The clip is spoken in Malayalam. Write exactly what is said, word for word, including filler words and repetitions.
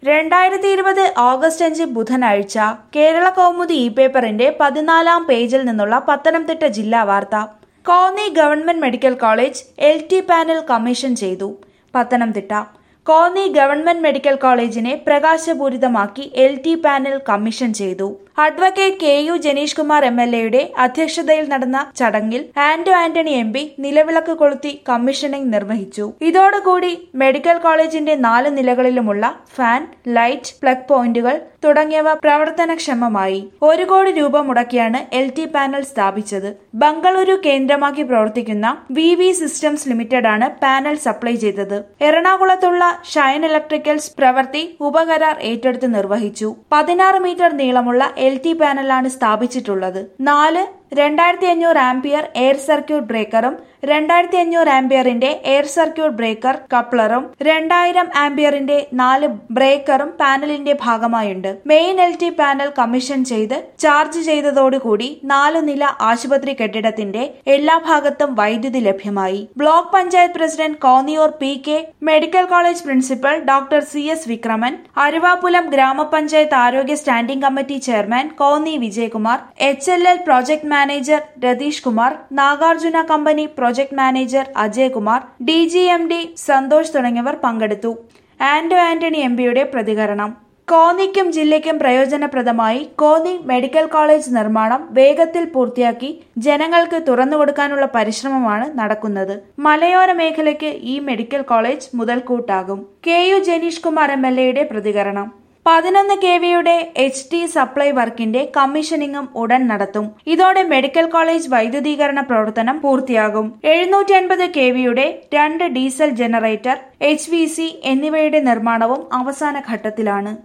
രണ്ടായിരത്തി ഇരുപത് ഓഗസ്റ്റ് അഞ്ച് ബുധനാഴ്ച കേരള കൗമുദി ഇ പേപ്പറിന്റെ പതിനാലാം പേജിൽ നിന്നുള്ള പത്തനംതിട്ട ജില്ലാ വാർത്ത. Konni government medical college L T panel commission ചെയ്തു. പത്തനംതിട്ട കോന്നി ഗവൺമെന്റ് മെഡിക്കൽ കോളേജിനെ പ്രകാശപൂരിതമാക്കി എൽ ടി പാനൽ കമ്മീഷൻ ചെയ്തു. Advocate K U Janeesh Kumar M L എയുടെ അധ്യക്ഷതയിൽ നടന്ന ചടങ്ങിൽ ആന്റോ ആന്റണി എം പി നിലവിളക്ക് കൊളുത്തി കമ്മീഷനിംഗ് നിർവഹിച്ചു. ഇതോടുകൂടി മെഡിക്കൽ കോളേജിന്റെ നാല് നിലകളിലുമുള്ള ഫാൻ, ലൈറ്റ്, പ്ലഗ് പോയിന്റുകൾ തുടങ്ങിയവ പ്രവർത്തനക്ഷമമായി. ഒരു കോടി രൂപ മുടക്കിയാണ് എൽ ടി പാനൽ സ്ഥാപിച്ചത്. ബംഗളൂരു കേന്ദ്രമാക്കി പ്രവർത്തിക്കുന്ന വി വി സിസ്റ്റംസ് ലിമിറ്റഡ് ആണ് പാനൽ സപ്ലൈ ചെയ്തത്. എറണാകുളത്തുള്ള ഷൈൻ ഇലക്ട്രിക്കൽസ് പ്രവൃത്തി ഉപകരാർ ഏറ്റെടുത്ത് നിർവഹിച്ചു. പതിനാറ് മീറ്റർ നീളമുള്ള എൽ ടി പാനലാണ് സ്ഥാപിച്ചിട്ടുള്ളത്. നാല് രണ്ടായിരത്തി അഞ്ഞൂറ് ആംപിയർ എയർ സർക്യൂട്ട് ബ്രേക്കറും രണ്ടായിരത്തി അഞ്ഞൂറ് ആംപിയറിന്റെ എയർ സർക്യൂട്ട് ബ്രേക്കർ കപ്ലറും രണ്ടായിരം ആംപിയറിന്റെ നാല് ബ്രേക്കറും പാനലിന്റെ ഭാഗമായുണ്ട്. Main L T panel commission ചെയ്ത് ചാർജ് ചെയ്തതോടുകൂടി നാലു നില ആശുപത്രി കെട്ടിടത്തിന്റെ എല്ലാ ഭാഗത്തും വൈദ്യുതി ലഭ്യമായി. Block panchayat president Konniyoor P K, medical college principal doctor C S Vikraman, Aruvappulam ഗ്രാമപഞ്ചായത്ത് ആരോഗ്യ standing committee chairman Konni Vijayakumar, H L L project manager Ratheesh Kumar, Nagarjuna company project manager Ajay Kumar, D G M D Santhosh തുടങ്ങിയവർ പങ്കെടുത്തു. ആന്റോ ആന്റണി എം പിയുടെ പ്രതികരണം. കോന്നിക്കും ജില്ലയ്ക്കും പ്രയോജനപ്രദമായി കോന്നി മെഡിക്കൽ കോളേജ് നിർമ്മാണം വേഗത്തിൽ പൂർത്തിയാക്കി ജനങ്ങൾക്ക് തുറന്നുകൊടുക്കാനുള്ള പരിശ്രമമാണ് നടക്കുന്നത്. മലയോര മേഖലയ്ക്ക് ഈ മെഡിക്കൽ കോളേജ് മുതൽക്കൂട്ടാകും. K U Janeesh Kumar M L എയുടെ പ്രതികരണം. പതിനൊന്ന് കെ വിയുടെ എച്ച് ടി സപ്ലൈ വർക്കിന്റെ കമ്മീഷനിങ്ങും ഉടൻ നടത്തും. ഇതോടെ മെഡിക്കൽ കോളേജ് വൈദ്യുതീകരണ പ്രവർത്തനം പൂർത്തിയാകും. എഴുന്നൂറ്റി അൻപത് കെ വിയുടെ രണ്ട് diesel generator, H V C എന്നിവയുടെ നിർമ്മാണവും അവസാന ഘട്ടത്തിലാണ്.